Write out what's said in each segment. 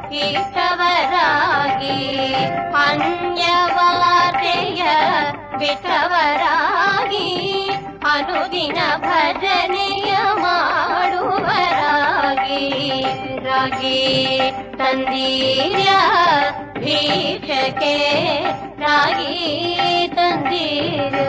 ಇಟ್ಟವರಾಗಿ ಅನ್ಯವಾರ್ತೆಯ ಬಿಟ್ಟವರಾಗಿ ಅನುದಿನ ಭಜನೆಯ ಮಾಡುವರಾಗಿ ರಾಗಿ ತಂದೀರ್ಯ ಭಿಕ್ಷಕೆ ರಾಗಿ ತಂದೀರ್ಯ.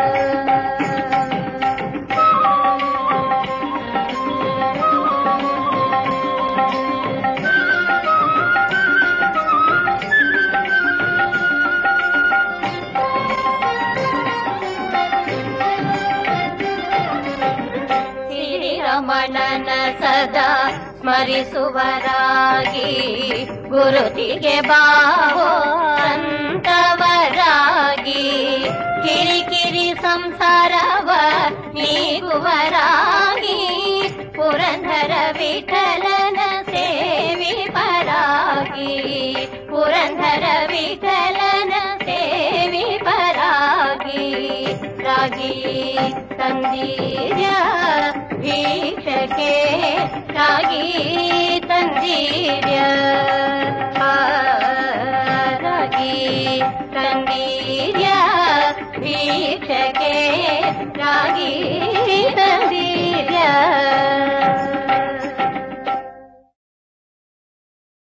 ರಮಣನ ಸದಾ ಸ್ಮರಿಸುವರಾಗಿ ಗುರುತಿಗೆ ಬಾವೋ ಅಂತವರಾಗಿ ಕಿರಿಕಿರಿ ಸಂಸಾರವ ನೀಗುವರಾಗಿ ಪುರಂದರ ವಿಠಲನ ಸೇವಿಪರಾಗಿ ಪುರಂದರ ವಿಠಲನ ಸೇವಿಪರಾಗಿ ರಾಗಿ ತಂದೀರ್ಯ ಭಿಕ್ಷಕೆ ರಾಗಿ ತಂದೀರ್ಯ. ರಾಗಿ ತಂದೀರ್ಯ ಭಿಕ್ಷಕೆ ರಾಗಿ ತಂದೀರ್ಯ.